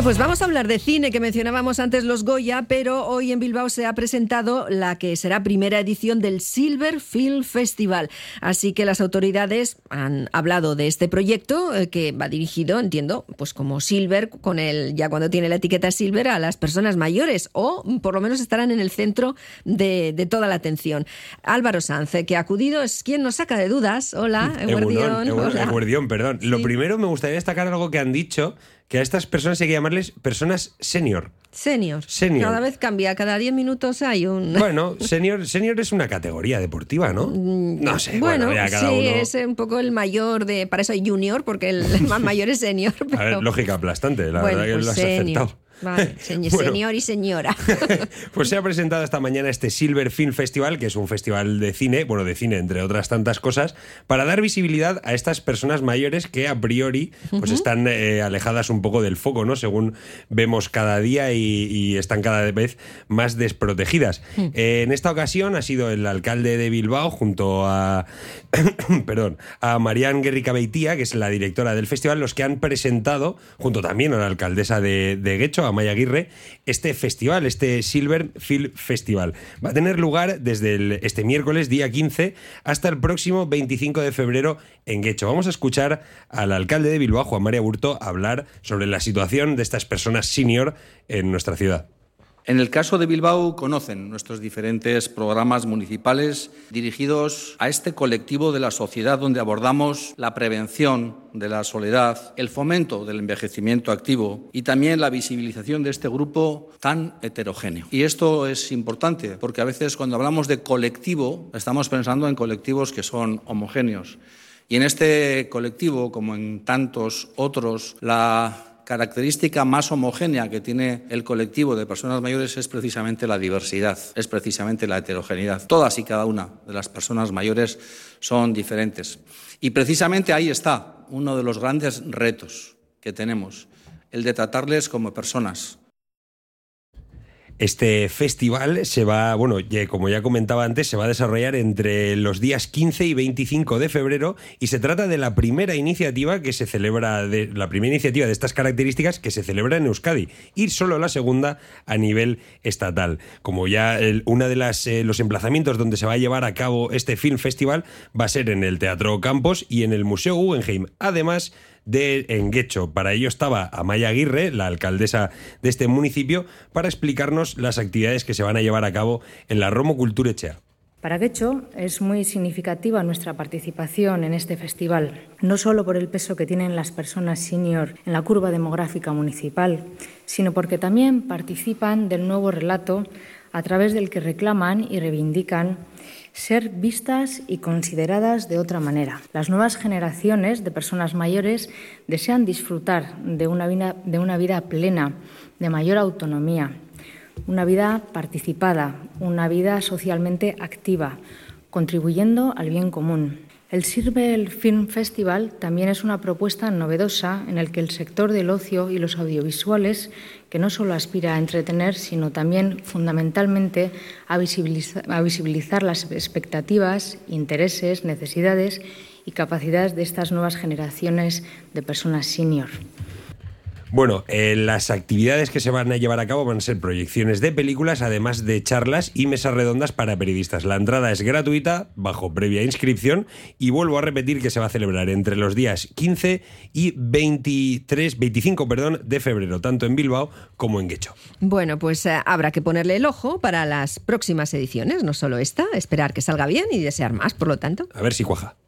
Pues vamos a hablar de cine, que mencionábamos antes los Goya, pero hoy en Bilbao se ha presentado la que será primera edición del Silver Film Festival. Así que las autoridades han hablado de este proyecto que va dirigido, entiendo, pues como Silver, con ya cuando tiene la etiqueta Silver, a las personas mayores, o por lo menos estarán en el centro de toda la atención. Álvaro Sanz, que ha acudido, es quien nos saca de dudas. Hola, Eguerdión, perdón. Sí. Lo primero, me gustaría destacar algo que han dicho, que a estas personas hay que llamarles personas senior. Senior. Cada vez cambia, cada 10 minutos hay un... Bueno, senior es una categoría deportiva, ¿no? No sé. Bueno, ya cada sí, uno... es un poco el mayor de... Para eso hay junior, porque el más mayor es senior. Pero... A ver, lógica aplastante, la verdad que pues lo has senior. aceptado. Vale, señor y señora. Pues se ha presentado esta mañana este Silver Film Festival, que es un festival de cine, de cine entre otras tantas cosas, para dar visibilidad a estas personas mayores que a priori pues están alejadas un poco del foco, ¿no? Según vemos cada día y están cada vez más desprotegidas. En esta ocasión ha sido el alcalde de Bilbao junto a a Marian Gerricabeitia, que es la directora del festival, los que han presentado, junto también a la alcaldesa de Getxo, Amaia Aguirre, este festival, este Silver Film Festival. Va a tener lugar desde este miércoles, día 15, hasta el próximo 25 de febrero en Getxo. Vamos a escuchar al alcalde de Bilbao, Juan María Aburto, hablar sobre la situación de estas personas senior en nuestra ciudad. En el caso de Bilbao, conocen nuestros diferentes programas municipales dirigidos a este colectivo de la sociedad, donde abordamos la prevención de la soledad, el fomento del envejecimiento activo y también la visibilización de este grupo tan heterogéneo. Y esto es importante porque a veces cuando hablamos de colectivo estamos pensando en colectivos que son homogéneos. Y en este colectivo, como en tantos otros, la característica más homogénea que tiene el colectivo de personas mayores es precisamente la diversidad, es precisamente la heterogeneidad. Todas y cada una de las personas mayores son diferentes. Y precisamente ahí está uno de los grandes retos que tenemos, el de tratarles como personas. Este festival se va, como ya comentaba antes, se va a desarrollar entre los días 15 y 25 de febrero y se trata de la primera iniciativa que se celebra, de estas características que se celebra en Euskadi y solo la segunda a nivel estatal. Como ya una de los emplazamientos donde se va a llevar a cabo este Film Festival va a ser en el Teatro Campos y en el Museo Guggenheim. Además en Getxo. Para ello estaba Amaia Aguirre, la alcaldesa de este municipio, para explicarnos las actividades que se van a llevar a cabo en la Romo Kulturetxea. Para Getxo es muy significativa nuestra participación en este festival, no solo por el peso que tienen las personas senior en la curva demográfica municipal, sino porque también participan del nuevo relato a través del que reclaman y reivindican ser vistas y consideradas de otra manera. Las nuevas generaciones de personas mayores desean disfrutar de una vida plena, de mayor autonomía, una vida participada, una vida socialmente activa, contribuyendo al bien común. El Silver Film Festival también es una propuesta novedosa en la que el sector del ocio y los audiovisuales, que no solo aspira a entretener, sino también fundamentalmente a visibilizar las expectativas, intereses, necesidades y capacidades de estas nuevas generaciones de personas senior. Las actividades que se van a llevar a cabo van a ser proyecciones de películas, además de charlas y mesas redondas para periodistas. La entrada es gratuita, bajo previa inscripción, y vuelvo a repetir que se va a celebrar entre los días 15 y 25 de febrero, tanto en Bilbao como en Getxo. Bueno, pues habrá que ponerle el ojo para las próximas ediciones, no solo esta, esperar que salga bien y desear más, por lo tanto. A ver si cuaja.